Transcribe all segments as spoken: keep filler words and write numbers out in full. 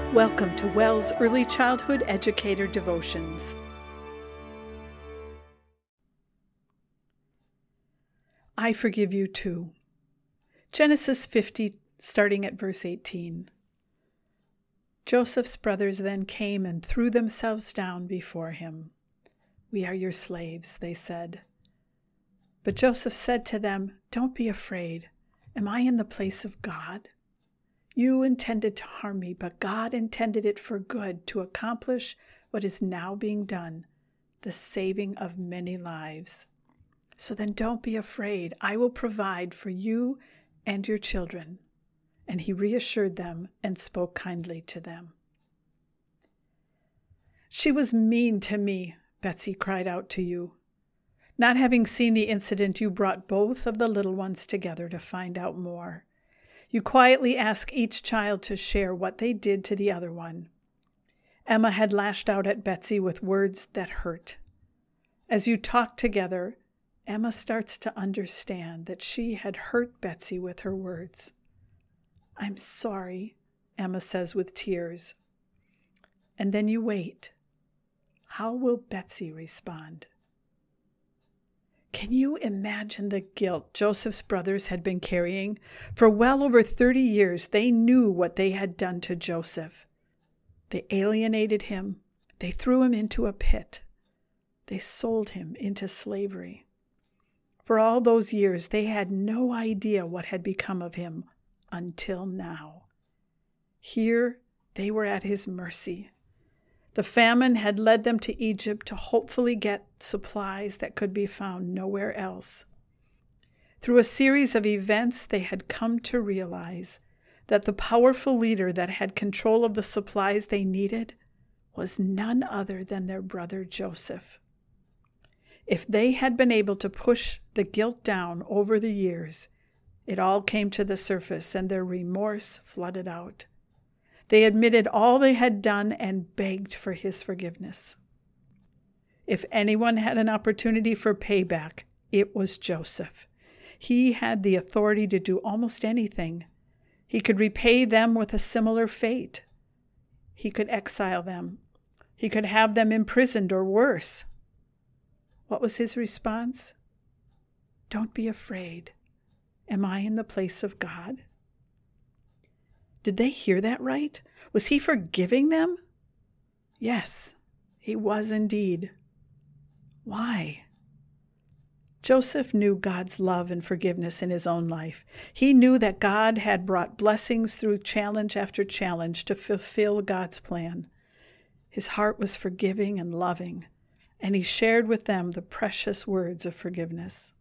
Welcome to WELS Early Childhood Educator Devotions. I forgive you too. Genesis fifty, starting at verse eighteen. Joseph's brothers then came and threw themselves down before him. "We are your slaves," they said. But Joseph said to them, "Don't be afraid. Am I in the place of God? You intended to harm me, but God intended it for good, to accomplish what is now being done, the saving of many lives. So then don't be afraid. I will provide for you and your children." And he reassured them and spoke kindly to them. "She was mean to me," Betsy cried out to you. Not having seen the incident, you brought both of the little ones together to find out more. You quietly asked each child to share what they did to the other one. Emma had lashed out at Betsy with words that hurt. As you talked together, Emma starts to understand that she had hurt Betsy with her words. "I'm sorry," Emma says with tears. And then you wait. How will Betsy respond? Can you imagine the guilt Joseph's brothers had been carrying? For well over thirty years, they knew what they had done to Joseph. They alienated him. They threw him into a pit. They sold him into slavery. For all those years, they had no idea what had become of him until now. Here, they were at his mercy. The famine had led them to Egypt to hopefully get supplies that could be found nowhere else. Through a series of events, they had come to realize that the powerful leader that had control of the supplies they needed was none other than their brother Joseph. If they had been able to push the guilt down over the years, it all came to the surface and their remorse flooded out. They admitted all they had done and begged for his forgiveness. If anyone had an opportunity for payback, it was Joseph. He had the authority to do almost anything. He could repay them with a similar fate. He could exile them. He could have them imprisoned or worse. What was his response? "Don't be afraid. Am I in the place of God?" Did they hear that right? Was he forgiving them? Yes, he was indeed. Why? Joseph knew God's love and forgiveness in his own life. He knew that God had brought blessings through challenge after challenge to fulfill God's plan. His heart was forgiving and loving, and he shared with them the precious words of forgiveness.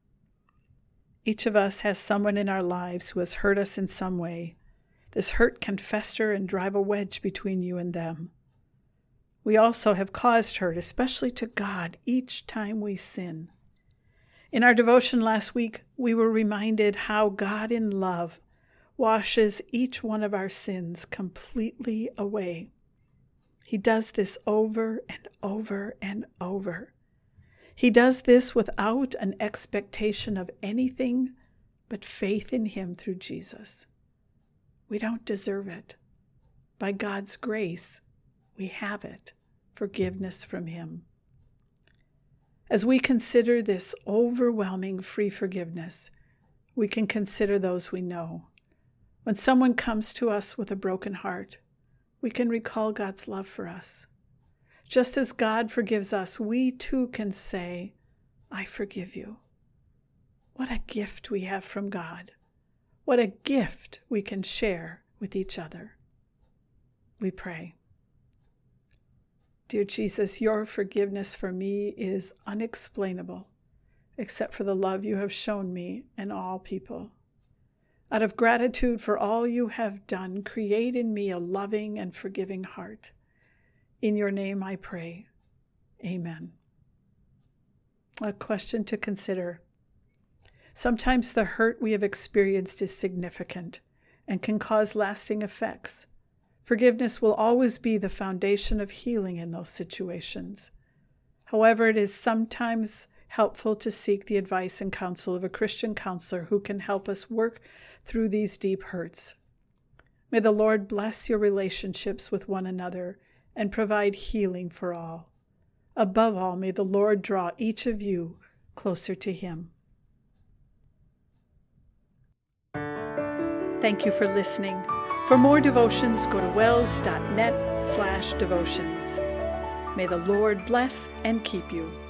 Each of us has someone in our lives who has hurt us in some way. This hurt can fester and drive a wedge between you and them. We also have caused hurt, especially to God, each time we sin. In our devotion last week, we were reminded how God in love washes each one of our sins completely away. He does this over and over and over. He does this without an expectation of anything but faith in him through Jesus. We don't deserve it. By God's grace, we have it, forgiveness from him. As we consider this overwhelming free forgiveness, we can consider those we know. When someone comes to us with a broken heart, we can recall God's love for us. Just as God forgives us, we too can say, "I forgive you." What a gift we have from God. What a gift we can share with each other. We pray. Dear Jesus, your forgiveness for me is unexplainable, except for the love you have shown me and all people. Out of gratitude for all you have done, create in me a loving and forgiving heart. In your name I pray. Amen. A question to consider. Sometimes the hurt we have experienced is significant and can cause lasting effects. Forgiveness will always be the foundation of healing in those situations. However, it is sometimes helpful to seek the advice and counsel of a Christian counselor who can help us work through these deep hurts. May the Lord bless your relationships with one another and provide healing for all. Above all, may the Lord draw each of you closer to Him. Thank you for listening. For more devotions, go to wells dot net slash devotions. May the Lord bless and keep you.